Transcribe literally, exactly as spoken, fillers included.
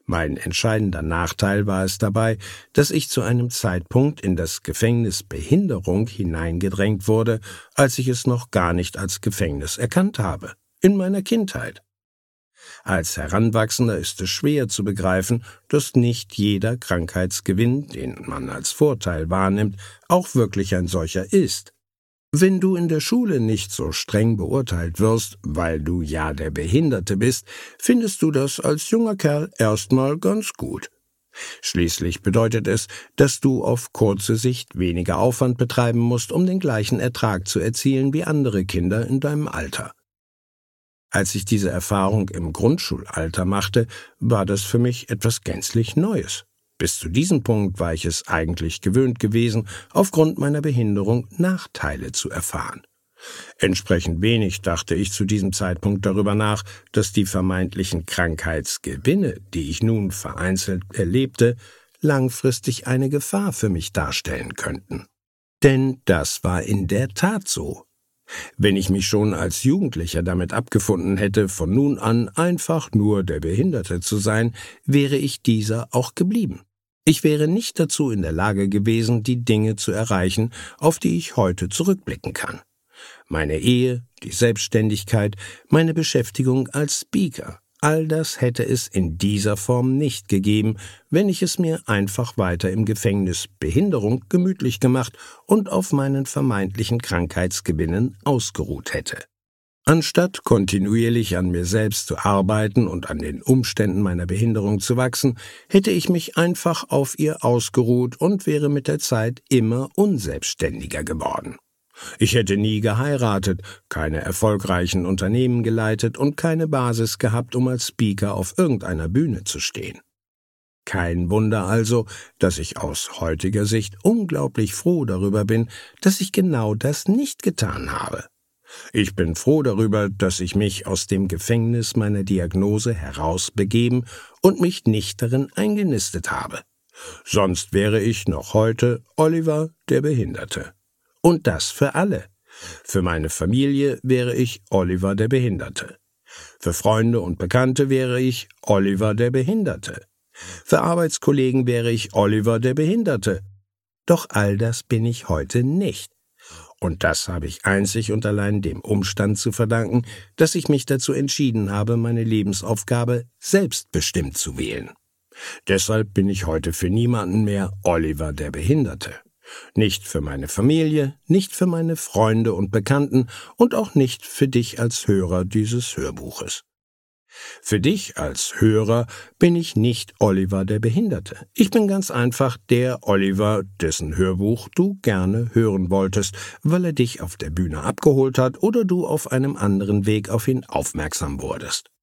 Mein entscheidender Nachteil war es dabei, dass ich zu einem Zeitpunkt in das Gefängnis Behinderung hineingedrängt wurde, als ich es noch gar nicht als Gefängnis erkannt habe, in meiner Kindheit. Als Heranwachsender ist es schwer zu begreifen, dass nicht jeder Krankheitsgewinn, den man als Vorteil wahrnimmt, auch wirklich ein solcher ist. Wenn du in der Schule nicht so streng beurteilt wirst, weil du ja der Behinderte bist, findest du das als junger Kerl erstmal ganz gut. Schließlich bedeutet es, dass du auf kurze Sicht weniger Aufwand betreiben musst, um den gleichen Ertrag zu erzielen wie andere Kinder in deinem Alter. Als ich diese Erfahrung im Grundschulalter machte, war das für mich etwas gänzlich Neues. Bis zu diesem Punkt war ich es eigentlich gewöhnt gewesen, aufgrund meiner Behinderung Nachteile zu erfahren. Entsprechend wenig dachte ich zu diesem Zeitpunkt darüber nach, dass die vermeintlichen Krankheitsgewinne, die ich nun vereinzelt erlebte, langfristig eine Gefahr für mich darstellen könnten. Denn das war in der Tat so. Wenn ich mich schon als Jugendlicher damit abgefunden hätte, von nun an einfach nur der Behinderte zu sein, wäre ich dieser auch geblieben. Ich wäre nicht dazu in der Lage gewesen, die Dinge zu erreichen, auf die ich heute zurückblicken kann. Meine Ehe, die Selbstständigkeit, meine Beschäftigung als Speaker, all das hätte es in dieser Form nicht gegeben, wenn ich es mir einfach weiter im Gefängnis Behinderung gemütlich gemacht und auf meinen vermeintlichen Krankheitsgewinnen ausgeruht hätte. Anstatt kontinuierlich an mir selbst zu arbeiten und an den Umständen meiner Behinderung zu wachsen, hätte ich mich einfach auf ihr ausgeruht und wäre mit der Zeit immer unselbstständiger geworden. Ich hätte nie geheiratet, keine erfolgreichen Unternehmen geleitet und keine Basis gehabt, um als Speaker auf irgendeiner Bühne zu stehen. Kein Wunder also, dass ich aus heutiger Sicht unglaublich froh darüber bin, dass ich genau das nicht getan habe. Ich bin froh darüber, dass ich mich aus dem Gefängnis meiner Diagnose herausbegeben und mich nicht darin eingenistet habe. Sonst wäre ich noch heute Oliver der Behinderte. Und das für alle. Für meine Familie wäre ich Oliver der Behinderte. Für Freunde und Bekannte wäre ich Oliver der Behinderte. Für Arbeitskollegen wäre ich Oliver der Behinderte. Doch all das bin ich heute nicht. Und das habe ich einzig und allein dem Umstand zu verdanken, dass ich mich dazu entschieden habe, meine Lebensaufgabe selbstbestimmt zu wählen. Deshalb bin ich heute für niemanden mehr Oliver der Behinderte. Nicht für meine Familie, nicht für meine Freunde und Bekannten und auch nicht für dich als Hörer dieses Hörbuches. Für dich als Hörer bin ich nicht Oliver der Behinderte. Ich bin ganz einfach der Oliver, dessen Hörbuch du gerne hören wolltest, weil er dich auf der Bühne abgeholt hat oder du auf einem anderen Weg auf ihn aufmerksam wurdest.